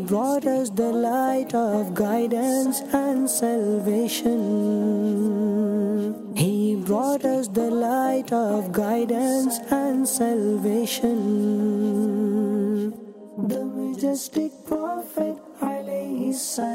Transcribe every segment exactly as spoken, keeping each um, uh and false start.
brought us the light of guidance and salvation. He brought us the light of guidance and salvation. The majestic Prophet alayhi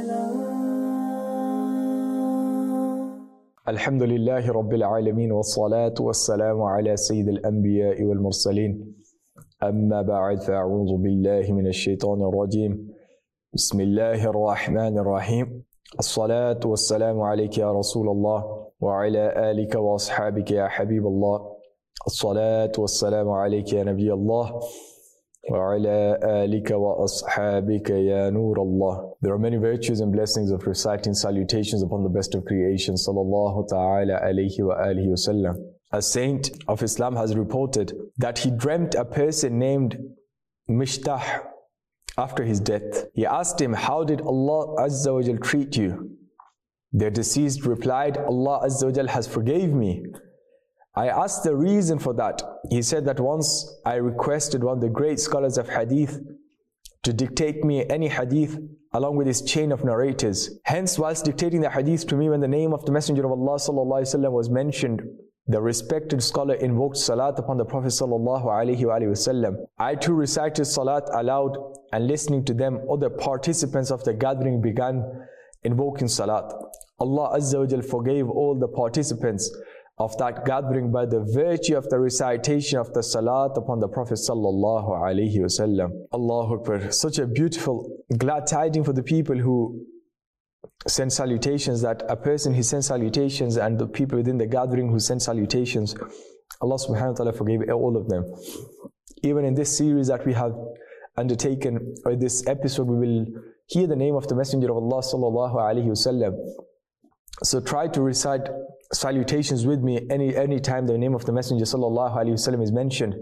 salam. Alhamdulillahi Rabbil Alameen wa salatu wa salamu ala Sayyid al-Anbiya wal Mursaleen. Amma ba'd, fa'a'udhu billahi minash shaitanir rajeem. Bismillahir Rahmanir Rahim. As-salatu wa salamu alayka ya Rasulallah wa ala alika wa ashabika ya Habiballah. As-salatu wa salamu alayka ya Nabiyallah wa ala alika wa ashabika ya Nurallah. There are many virtues and blessings of reciting salutations upon the best of creation, sallallahu ta'ala alayhi wa alihi wa sallam. A saint of Islam has reported that he dreamt a person named Mishtah after his death. He asked him, how did Allah Azza wa Jal treat you? The deceased replied, Allah Azza wa Jal has forgave me. I asked the reason for that. He said that once I requested one of the great scholars of hadith to dictate me any hadith along with his chain of narrators. Hence, whilst dictating the hadith to me, when the name of the Messenger of Allah sallallahu alaihi wasallam was mentioned, the respected scholar invoked salat upon the Prophet sallallahu alaihi wasallam. I too recited salat aloud, and listening to them, other participants of the gathering began invoking salat. Allah Azza wa Jal forgave all the participants of that gathering by the virtue of the recitation of the salat upon the Prophet sallallahu alaihi wasallam. Allahu Akbar. Such a beautiful glad tidings for the people who send salutations, that a person who sends salutations and the people within the gathering who send salutations, Allah subhanahu wa ta'ala forgave all of them. Even in this series that we have undertaken, or this episode, we will hear the name of the Messenger of Allah sallallahu alaihi wasallam. So try to recite salutations with me any any time the name of the Messenger sallallahu alaihi wasallam is mentioned,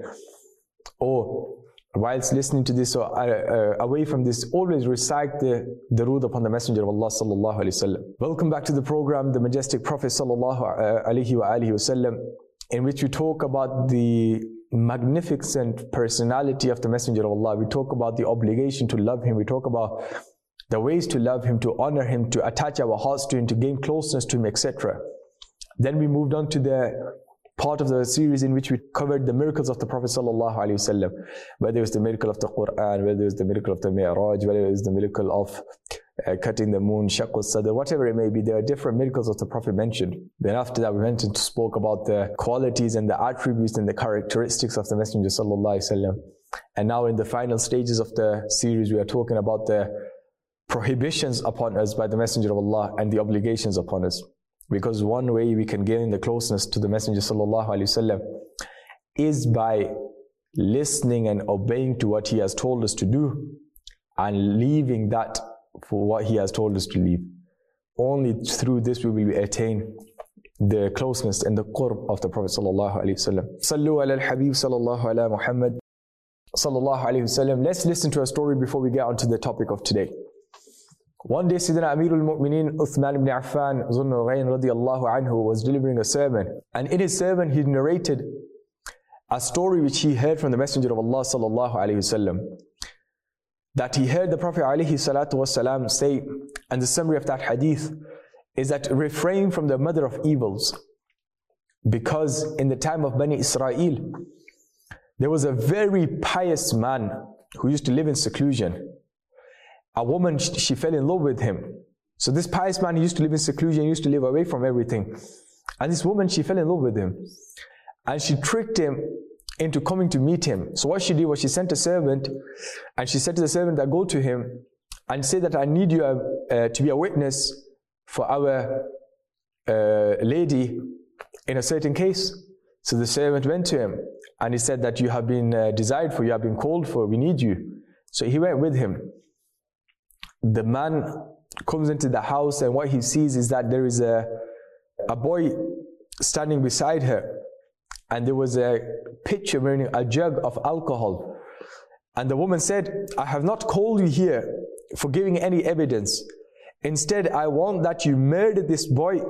or whilst listening to this or uh, uh, away from this, always recite the durood upon the Messenger of Allah sallallahu alaihi wasallam. Welcome back to the program, The Majestic Prophet sallallahu alaihi wasallam, in which we talk about the magnificent personality of the Messenger of Allah. We talk about the obligation to love him. We talk about the ways to love him, to honor him, to attach our hearts to him, to gain closeness to him, et cetera. Then we moved on to the part of the series in which we covered the miracles of the Prophet sallallahu alaihi wasallam, whether it was the miracle of the Quran, whether it was the miracle of the Mi'raj, whether it was the miracle of uh, cutting the moon, Shaqq al-Sadr, whatever it may be. There are different miracles of the Prophet mentioned. Then after that we went and spoke about the qualities and the attributes and the characteristics of the Messenger sallallahu alaihi wasallam. And now in the final stages of the series, we are talking about the prohibitions upon us by the Messenger of Allah and the obligations upon us. Because one way we can gain the closeness to the Messenger sallallahu alaihi wasallam is by listening and obeying to what he has told us to do and leaving that for what he has told us to leave. Only through this we will attain the closeness and the qurb of the Prophet sallallahu alaihi wasallam. Sallu ala al-Habib sallallahu ala Muhammad sallallahu alaihi wasallam. Let's listen to a story before we get on to the topic of today. One day, Sayyidina Amirul Mu'mineen Uthman ibn Affan Zul Nurayn radiyallahu anhu was delivering a sermon, and in his sermon he narrated a story which he heard from the Messenger of Allah sallallahu alaihi wasallam, that he heard the Prophet alaihi salatu wasalam say, and the summary of that hadith is that refrain from the mother of evils, because in the time of Bani Israel there was a very pious man who used to live in seclusion. A woman, she fell in love with him. So this pious man, he used to live in seclusion, he used to live away from everything. And this woman, she fell in love with him. And she tricked him into coming to meet him. So what she did was she sent a servant, and she said to the servant that go to him and say that I need you uh, uh, to be a witness for our uh, lady in a certain case. So the servant went to him and he said that you have been uh, desired for, you have been called for, we need you. So he went with him. The man comes into the house, and what he sees is that there is a, a boy standing beside her, and there was a pitcher, meaning a jug of alcohol. And the woman said, I have not called you here for giving any evidence. Instead, I want that you murder this boy,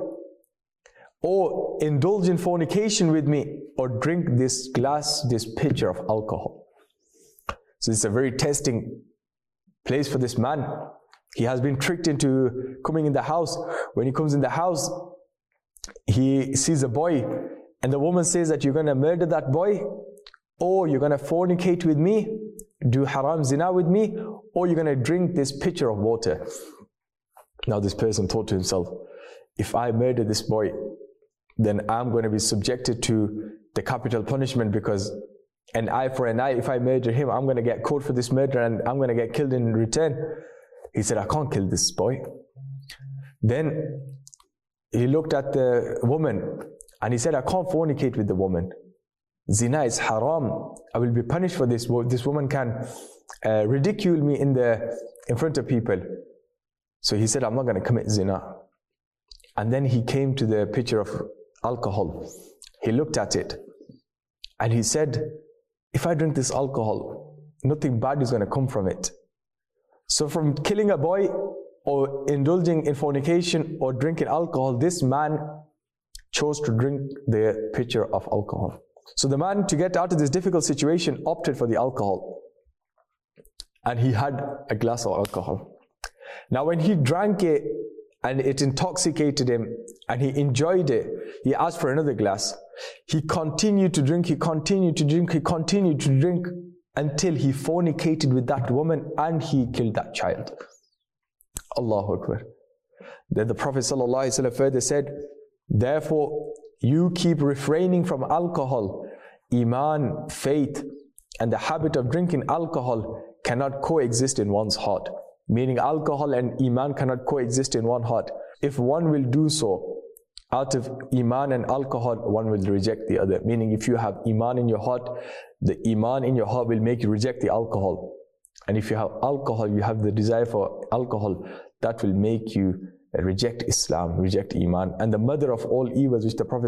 or indulge in fornication with me, or drink this glass, this pitcher of alcohol. So it's a very testing place for this man. He has been tricked into coming in the house. When he comes in the house, he sees a boy, and the woman says that you're going to murder that boy, or you're going to fornicate with me, do haram zina with me, or you're going to drink this pitcher of water. Now this person thought to himself, if I murder this boy, then I'm going to be subjected to the capital punishment, because an eye for an eye, if I murder him, I'm going to get caught for this murder and I'm going to get killed in return. He said, I can't kill this boy. Then he looked at the woman and he said, I can't fornicate with the woman. Zina is haram. I will be punished for this. This woman can uh, ridicule me in the in front of people. So he said, I'm not going to commit zina. And then he came to the pitcher of alcohol. He looked at it and he said, if I drink this alcohol, nothing bad is going to come from it. So from killing a boy or indulging in fornication or drinking alcohol, this man chose to drink the pitcher of alcohol. So the man, to get out of this difficult situation, opted for the alcohol. And he had a glass of alcohol. Now when he drank it and it intoxicated him and he enjoyed it, he asked for another glass. He continued to drink, he continued to drink, he continued to drink until he fornicated with that woman and he killed that child. Allahu Akbar. Then the Prophet ﷺ further said, therefore you keep refraining from alcohol. Iman, faith, and the habit of drinking alcohol cannot coexist in one's heart. Meaning alcohol and Iman cannot coexist in one heart. If one will do so, out of Iman and alcohol, one will reject the other. Meaning if you have Iman in your heart, the Iman in your heart will make you reject the alcohol. And if you have alcohol, you have the desire for alcohol, that will make you reject Islam, reject Iman. And the mother of all evils, which the Prophet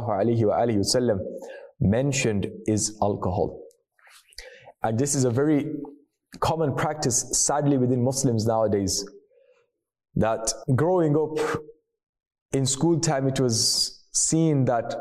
ﷺ mentioned, is alcohol. And this is a very common practice, sadly, within Muslims nowadays, that growing up in school time, it was seen that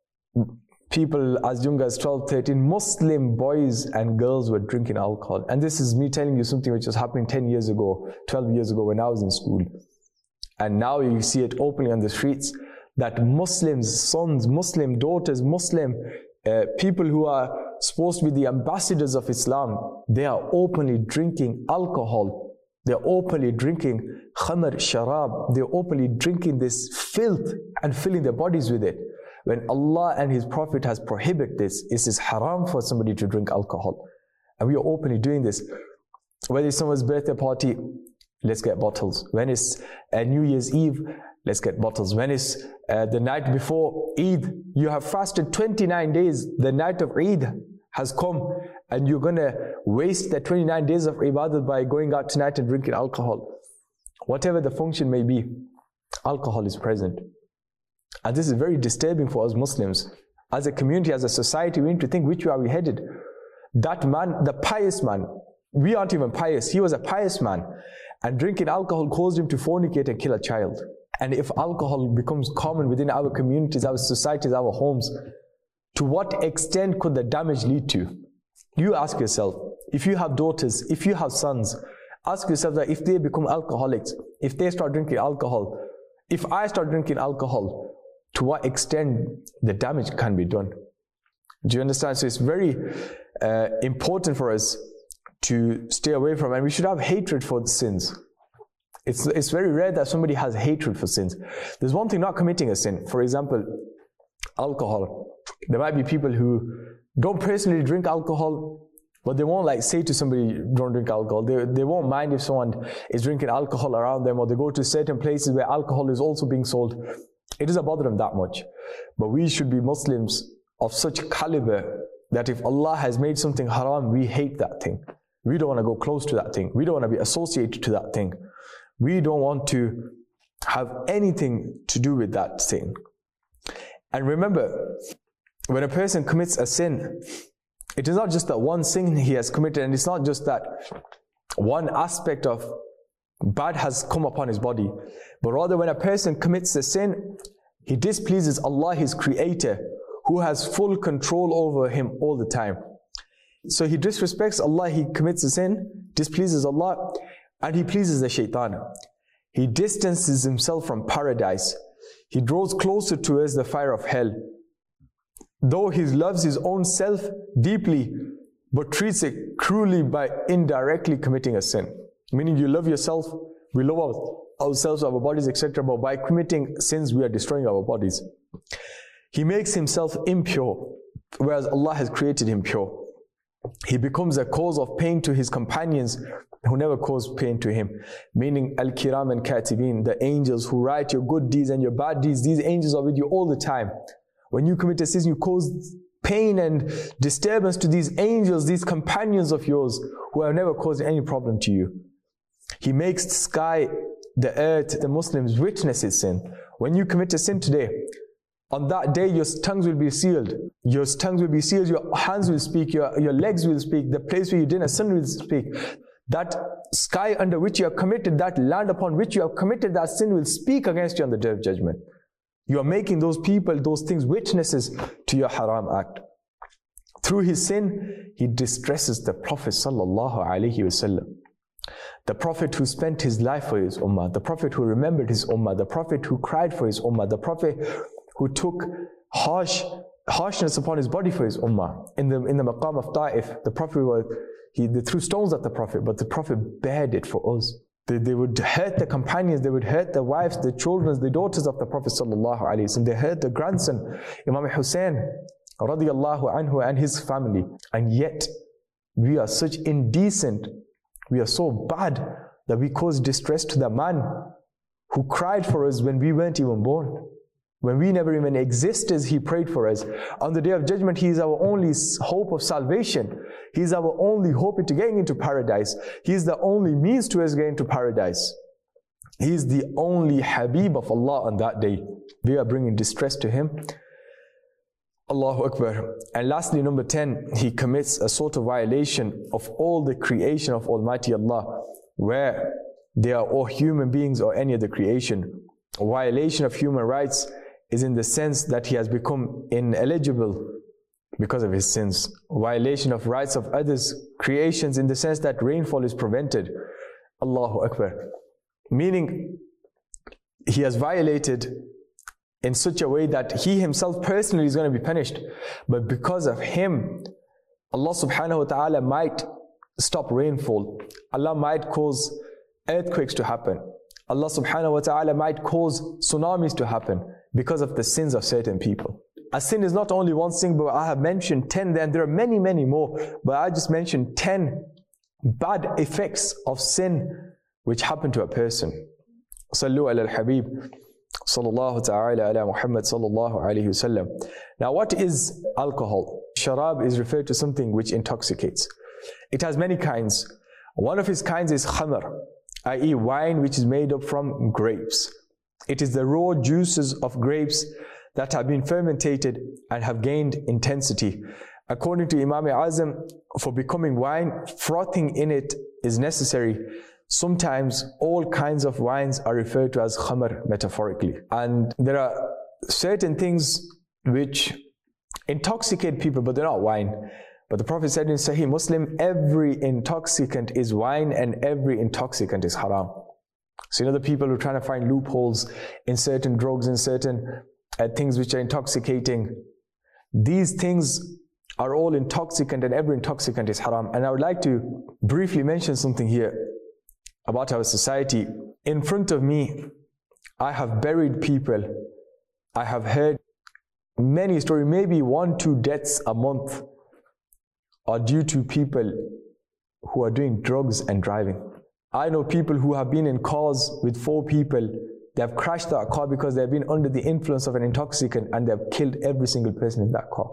people as young as twelve, thirteen, Muslim boys and girls were drinking alcohol. And this is me telling you something which was happening ten years ago, twelve years ago when I was in school. And now you see it openly on the streets, that Muslims, sons, Muslim daughters, Muslim uh, people who are supposed to be the ambassadors of Islam, they are openly drinking alcohol. They're openly drinking khamr, sharab. They're openly drinking this filth and filling their bodies with it. When Allah and His Prophet has prohibited this, it is haram for somebody to drink alcohol. And we are openly doing this. Whether it's someone's birthday party, let's get bottles. When it's a New Year's Eve, let's get bottles. When it's uh, the night before Eid, you have fasted twenty-nine days, the night of Eid has come, and you're going to waste the twenty-nine days of ibadah by going out tonight and drinking alcohol. Whatever the function may be, alcohol is present. And this is very disturbing for us Muslims. As a community, as a society, we need to think, which way are we headed? That man, the pious man, we aren't even pious, he was a pious man, and drinking alcohol caused him to fornicate and kill a child. And if alcohol becomes common within our communities, our societies, our homes, to what extent could the damage lead to? You ask yourself, if you have daughters, if you have sons, ask yourself that if they become alcoholics, if they start drinking alcohol, if I start drinking alcohol, to what extent the damage can be done? Do you understand? So it's very uh, important for us to stay away from, and we should have hatred for the sins. It's, it's very rare that somebody has hatred for sins. There's one thing not committing a sin. For example, alcohol. There might be people who don't personally drink alcohol, but they won't like say to somebody, don't drink alcohol. They, they won't mind if someone is drinking alcohol around them, or they go to certain places where alcohol is also being sold. It doesn't bother them that much. But we should be Muslims of such caliber that if Allah has made something haram, we hate that thing. We don't want to go close to that thing. We don't want to be associated to that thing. We don't want to have anything to do with that thing. And remember, when a person commits a sin, it is not just that one sin he has committed, and it's not just that one aspect of bad has come upon his body, but rather when a person commits a sin, he displeases Allah, his creator, who has full control over him all the time. So he disrespects Allah, he commits a sin, displeases Allah, and he pleases the shaitan. He distances himself from paradise. He draws closer to us the fire of hell. Though he loves his own self deeply, but treats it cruelly by indirectly committing a sin. Meaning you love yourself, we love our, ourselves, our bodies, et cetera. But by committing sins, we are destroying our bodies. He makes himself impure, whereas Allah has created him pure. He becomes a cause of pain to his companions who never cause pain to him. Meaning Al-Kiram and Katibin, the angels who write your good deeds and your bad deeds, these angels are with you all the time. When you commit a sin, you cause pain and disturbance to these angels, these companions of yours who have never caused any problem to you. He makes the sky, the earth, the Muslims witness his sin. When you commit a sin today, on that day your tongues will be sealed. Your tongues will be sealed, your hands will speak, your, your legs will speak, the place where you did a sin will speak. That sky under which you have committed, that land upon which you have committed that sin will speak against you on the day of judgment. You are making those people, those things witnesses to your haram act. Through his sin, he distresses the Prophet sallallahu alaihi wasallam. The Prophet who spent his life for his ummah, the Prophet who remembered his ummah, the Prophet who cried for his ummah, the Prophet who took harsh harshness upon his body for his ummah. In the in the maqam of Ta'if, the Prophet was, he they threw stones at the Prophet, but the Prophet bared it for us. They, they would hurt the companions, they would hurt the wives, the children, the daughters of the Prophet sallallahu alaihi wasallam. They hurt the grandson, Imam Hussein radiyallahu anhu, and his family. And yet, we are such indecent, we are so bad that we cause distress to the man who cried for us when we weren't even born. When we never even existed, he prayed for us. On the day of judgment, he is our only hope of salvation. He is our only hope into getting into paradise. He is the only means to us getting to paradise. He is the only Habib of Allah on that day. We are bringing distress to him. Allahu Akbar. And lastly, number ten, he commits a sort of violation of all the creation of Almighty Allah, where they are all human beings or any other creation. A violation of human rights is in the sense that he has become ineligible because of his sins. Violation of rights of others, creations, in the sense that rainfall is prevented. Allahu Akbar. Meaning, he has violated in such a way that he himself personally is going to be punished. But because of him, Allah subhanahu wa ta'ala might stop rainfall. Allah might cause earthquakes to happen. Allah subhanahu wa ta'ala might cause tsunamis to happen because of the sins of certain people. A sin is not only one sin, but I have mentioned ten, and there are many, many more. But I just mentioned ten bad effects of sin which happen to a person. Sallu ala al-Habib sallallahu ta'ala ala Muhammad sallallahu alayhi wasallam. Now, what is alcohol? Sharab is referred to something which intoxicates. It has many kinds. One of its kinds is khamr, that is wine which is made up from grapes. It is the raw juices of grapes that have been fermented and have gained intensity. According to Imam Azam, for becoming wine, frothing in it is necessary. Sometimes all kinds of wines are referred to as khamr metaphorically. And there are certain things which intoxicate people, but they're not wine. But the Prophet said in Sahih Muslim, every intoxicant is wine and every intoxicant is haram. So you know the people who are trying to find loopholes in certain drugs, in certain uh, things which are intoxicating. These things are all intoxicant and every intoxicant is haram. And I would like to briefly mention something here about our society. In front of me, I have buried people. I have heard many stories, maybe one, two deaths a month are due to people who are doing drugs and driving. I know people who have been in cars with four people. They have crashed that car because they have been under the influence of an intoxicant and they have killed every single person in that car.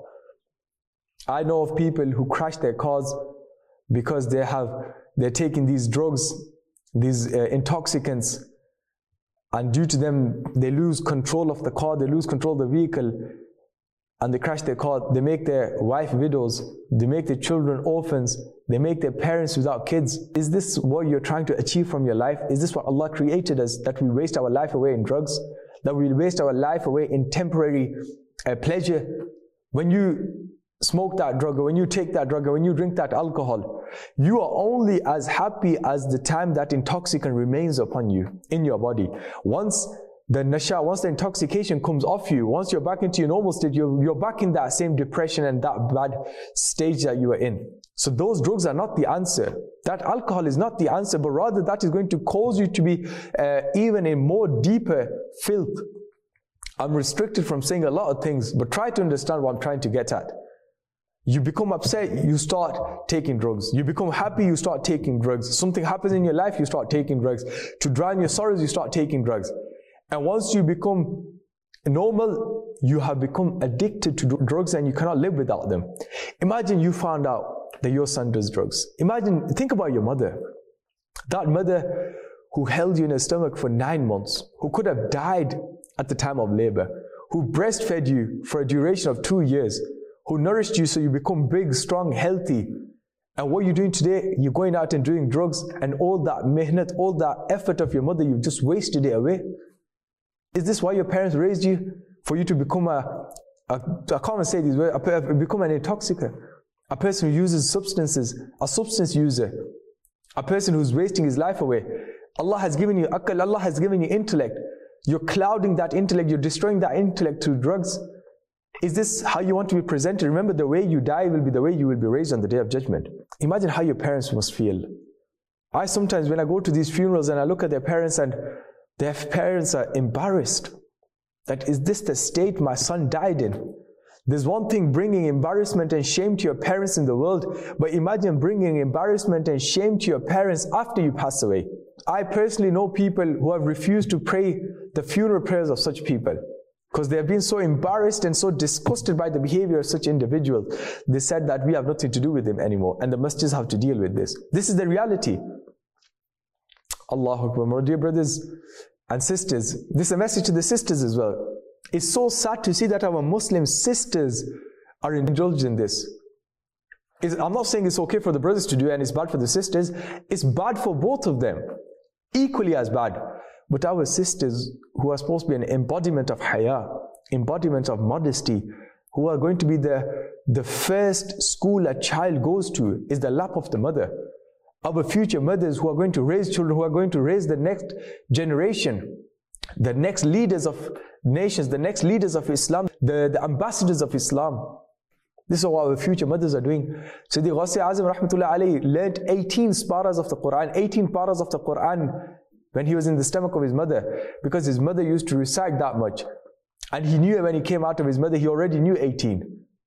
I know of people who crash their cars because they have, they're taking these drugs, these uh, intoxicants, and due to them, they lose control of the car, they lose control of the vehicle, and they crash their car. They make their wife widows, they make their children orphans, they make their parents without kids. Is this what you're trying to achieve from your life? Is this what Allah created us, that we waste our life away in drugs? That we waste our life away in temporary uh, pleasure? When you smoke that drug, or when you take that drug, or when you drink that alcohol, you are only as happy as the time that intoxicant remains upon you, in your body. Once the nasha, once the intoxication comes off you, once you're back into your normal state, you're, you're back in that same depression and that bad stage that you were in. So those drugs are not the answer. That alcohol is not the answer, but rather that is going to cause you to be uh, even in more deeper filth. I'm restricted from saying a lot of things, but try to understand what I'm trying to get at. You become upset, you start taking drugs. You become happy, you start taking drugs. Something happens in your life, you start taking drugs. To drown your sorrows, you start taking drugs. And once you become normal, you have become addicted to drugs and you cannot live without them. Imagine you found out that your son does drugs. Imagine, think about your mother. That mother who held you in her stomach for nine months, who could have died at the time of labor, who breastfed you for a duration of two years, who nourished you so you become big, strong, healthy. And what you're doing today, you're going out and doing drugs, and all that mehnat, all that effort of your mother, you've just wasted it away. Is this why your parents raised you? For you to become a, a I can't even say these words, a, become an intoxicant, a person who uses substances, a substance user, a person who's wasting his life away. Allah has given you akal, Allah has given you intellect. You're clouding that intellect, you're destroying that intellect through drugs. Is this how you want to be presented? Remember, the way you die will be the way you will be raised on the Day of Judgment. Imagine how your parents must feel. I sometimes, when I go to these funerals and I look at their parents, and their parents are embarrassed. That, is this the state my son died in? There's one thing bringing embarrassment and shame to your parents in the world, but imagine bringing embarrassment and shame to your parents after you pass away. I personally know people who have refused to pray the funeral prayers of such people because they have been so embarrassed and so disgusted by the behavior of such individuals. They said that we have nothing to do with them anymore, and the masjids have to deal with this. This is the reality. Allahu Akbar. My dear brothers and sisters, this is a message to the sisters as well. It's so sad to see that our Muslim sisters are indulged in this. It's, I'm not saying it's okay for the brothers to do it and it's bad for the sisters. It's bad for both of them, equally as bad. But our sisters, who are supposed to be an embodiment of haya, embodiment of modesty, who are going to be the, the first school a child goes to, is the lap of the mother. Our future mothers who are going to raise children, who are going to raise the next generation, the next leaders of nations, the next leaders of Islam, the, the ambassadors of Islam. This is what our future mothers are doing. Sayyidi Ghazi Azam Rahmatullah alayhi learned eighteen paras of the Quran, eighteen paras of the Quran when he was in the stomach of his mother, because his mother used to recite that much. And he knew when he came out of his mother, he already knew eighteen.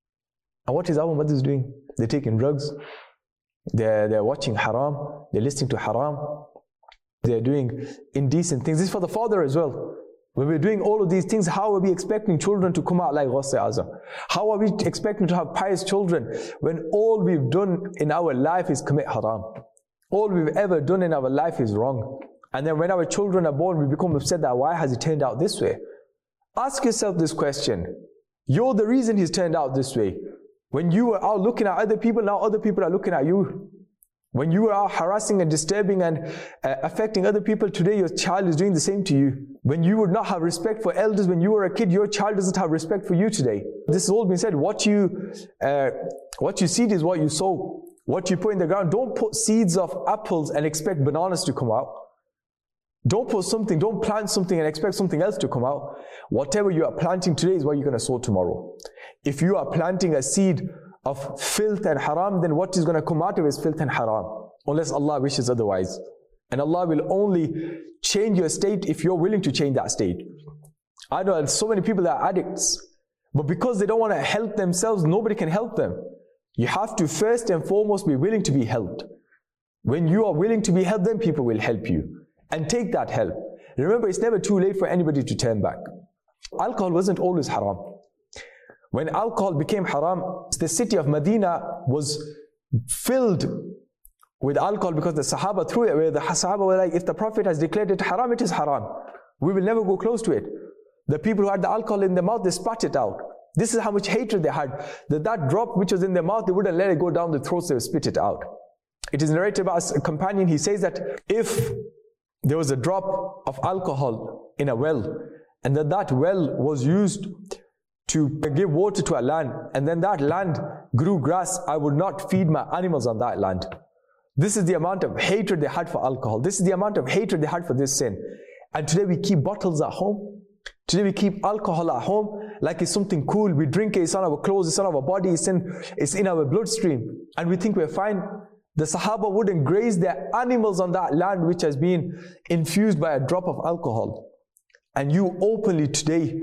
And what is our mothers doing? They're taking drugs. They're, they're watching haram. They're listening to haram. They're doing indecent things. This is for the father as well. When we're doing all of these things, how are we expecting children to come out like Ghazi Azam? How are we expecting to have pious children when all we've done in our life is commit haram? All we've ever done in our life is wrong. And then when our children are born, we become upset that why has it turned out this way? Ask yourself this question. You're the reason he's turned out this way. When you were out looking at other people, now other people are looking at you. When you were out harassing and disturbing and uh, affecting other people, today your child is doing the same to you. When you would not have respect for elders when you were a kid, your child doesn't have respect for you today. This has all been said. What you, uh, what you seed is what you sow. What you put in the ground. Don't put seeds of apples and expect bananas to come out. Don't put something, don't plant something and expect something else to come out. Whatever you are planting today is what you're going to sow tomorrow. If you are planting a seed of filth and haram, then what is going to come out of it is filth and haram, unless Allah wishes otherwise. And Allah will only change your state if you're willing to change that state. I know so many people that are addicts, but because they don't want to help themselves, nobody can help them. You have to first and foremost be willing to be helped. When you are willing to be helped, then people will help you. And take that help. Remember, it's never too late for anybody to turn back. Alcohol wasn't always haram. When alcohol became haram, the city of Medina was filled with alcohol because the Sahaba threw it away. The Sahaba were like, if the Prophet has declared it haram, it is haram. We will never go close to it. The people who had the alcohol in their mouth, they spat it out. This is how much hatred they had. That that drop which was in their mouth, they wouldn't let it go down the throats, they would spit it out. It is narrated by a companion, he says that if there was a drop of alcohol in a well, and that that well was used to give water to a land, and then that land grew grass, I would not feed my animals on that land. This is the amount of hatred they had for alcohol. This is the amount of hatred they had for this sin. And today we keep bottles at home. Today we keep alcohol at home like it's something cool. We drink it, it's on our clothes, it's on our body, it's in, it's in our bloodstream. And we think we're fine. The Sahaba wouldn't graze their animals on that land which has been infused by a drop of alcohol. And you openly today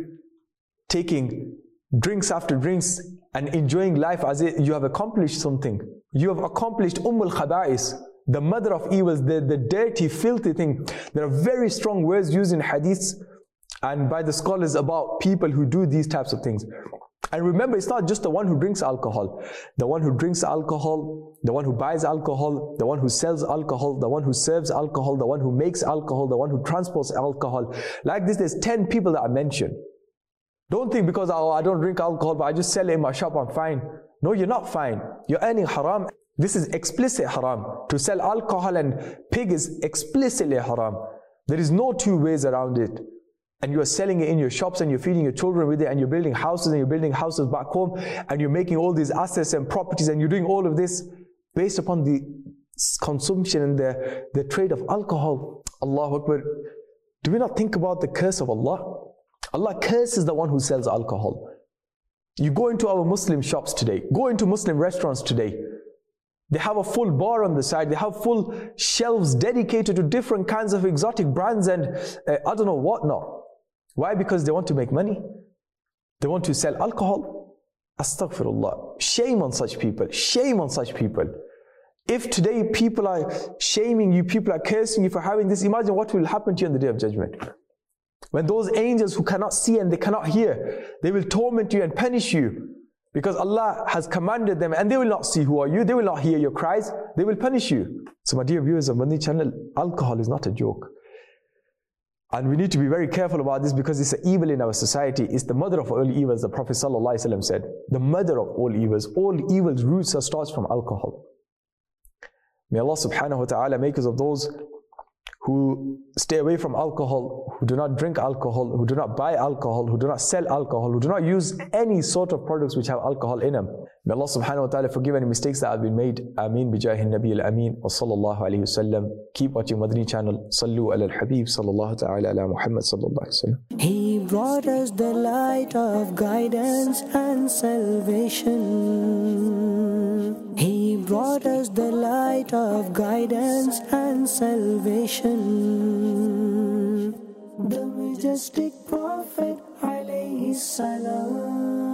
taking drinks after drinks and enjoying life as if you have accomplished something. You have accomplished Umm al-Khaba'is, the mother of evils, the, the dirty, filthy thing. There are very strong words used in hadiths and by the scholars about people who do these types of things. And remember, it's not just the one who drinks alcohol. The one who drinks alcohol, the one who buys alcohol, the one who sells alcohol, the one who serves alcohol, the one who makes alcohol, the one who transports alcohol. Like this, there's ten people that I mentioned. Don't think because, oh, I don't drink alcohol, but I just sell it in my shop, I'm fine. No, you're not fine. You're earning haram. This is explicit haram. To sell alcohol and pig is explicitly haram. There is no two ways around it. And you are selling it in your shops and you're feeding your children with it and you're building houses and you're building houses back home and you're making all these assets and properties and you're doing all of this based upon the consumption and the, the trade of alcohol. Allahu Akbar. Do we not think about the curse of Allah? Allah curses the one who sells alcohol. You go into our Muslim shops today, go into Muslim restaurants today. They have a full bar on the side. They have full shelves dedicated to different kinds of exotic brands and uh, I don't know what not. Why? Because they want to make money. They want to sell alcohol. Astaghfirullah. Shame on such people. Shame on such people. If today people are shaming you, people are cursing you for having this, imagine what will happen to you on the Day of Judgment. When those angels who cannot see and they cannot hear, they will torment you and punish you. Because Allah has commanded them and they will not see who are you, they will not hear your cries, they will punish you. So my dear viewers of Madani channel, alcohol is not a joke. And we need to be very careful about this because it's an evil in our society. It's the mother of all evils, the Prophet ﷺ said. The mother of all evils. All evils' roots are starts from alcohol. May Allah subhanahu wa ta'ala make us of those who stay away from alcohol, who do not drink alcohol, who do not buy alcohol, who do not sell alcohol, who do not use any sort of products which have alcohol in them. May Allah subhanahu wa ta'ala forgive any mistakes that have been made. Ameen bijahi nabi al-ameen wa sallallahu alayhi wa sallam. Keep watching Madani channel. Sallu ala al-habib sallallahu ta'ala ala Muhammad sallallahu alayhi wa sallam. He brought us the light of guidance and salvation. He brought us the light of guidance and salvation. The majestic Prophet alayhi salam.